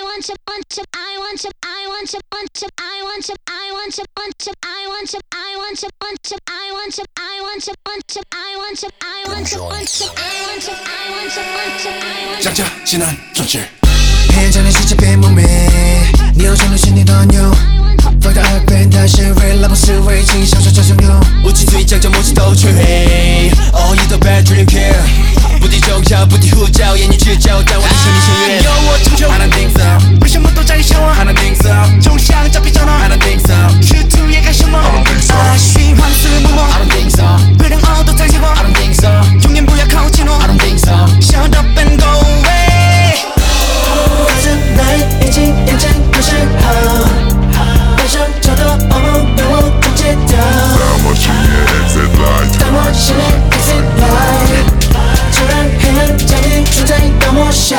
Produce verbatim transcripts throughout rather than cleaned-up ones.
want to want to I want to I want to want to I want to I want to want to I want to I want to want to I want to I want to want to I want to I want to want to I want to I want to want to I want to 짝짝지난 존재 해전에 시집힌 몸에 네 여전히 신이던요 Fuck the up and 다시 relable 스웨이징 샤샤샤샤요 우치 뒤짝저 모지 더 최해 Oh you the bad dream care 부디 정자 부디 후자 얘니 질자 따와 리션이 신뢰 여워 청정 I don't think so 불션부터 자기 샤워 I don't think so 종상 잡히잖아 I don't think so 슈트에 가셔머 I don't think so 아쉬 환수 무모 I don't think so 그냥 얻어 달지고 I don't think so 용인 부야 카우치노 I don't think so Shut up and go away 가슴 나의 인지 인증 표시하 패션 저도 어머명호 통제다 다머신의 exit light 다머신의 exit light 초라해한 자기 존재의 넘어셔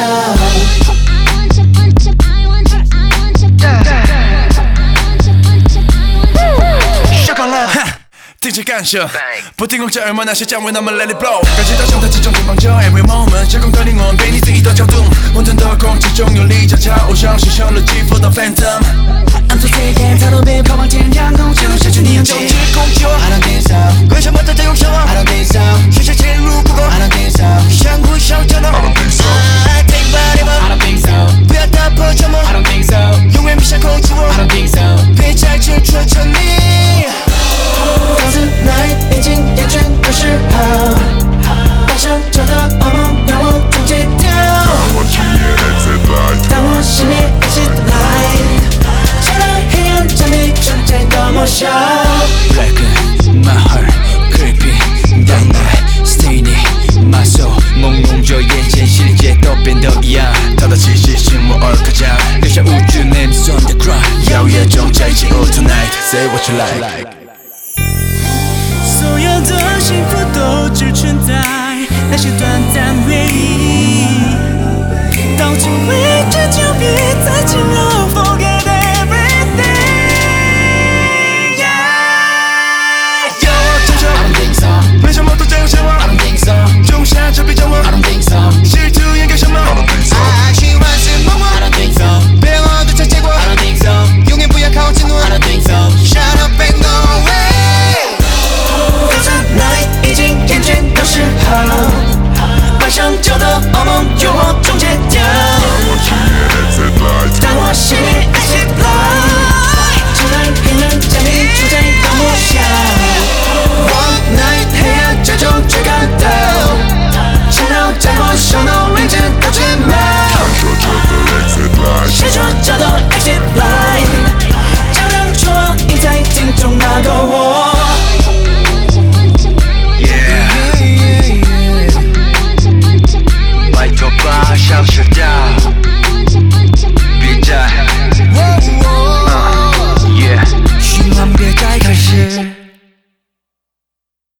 등치 간셔 보팅 공짜 얼마나 실장 왜 나만 let it blow 까지 더 정다 지정 금방져 every moment 실공거리는 원 베니 등이 더 적둥 혼돈 더 공지 종료리 자차 오션 시션로 G for the phantom I'm so sick and tired of being 가방 팀장 공지로 실준이 형제 정치 공지워 I don't think so 관심부터 대용 샤워 I don't think so 실실 제일 루프고 I don't think so 샹구 샤우잖아 I don't think so I think body but I don't think so 부야다 퍼져모 I don't think so 용의 미션 코치워 I don't think so 배잘 칠추어 천리 가슴 나의 인증 인증 표시하 패션 저다 어머명호 통제다 다머신의 exit light 다머신의 exit light 초라해한 잠이 존재 넘어셔 Blacken my heart creepy down my stain my soul 몽롱져 예전 실제 또 뺀덕이야 다다치 시신 뭐 얼카자 그저 우주 냄새 on the ground 야우야 정자이지 all tonight Say what you like 所有的幸福都只存在那些短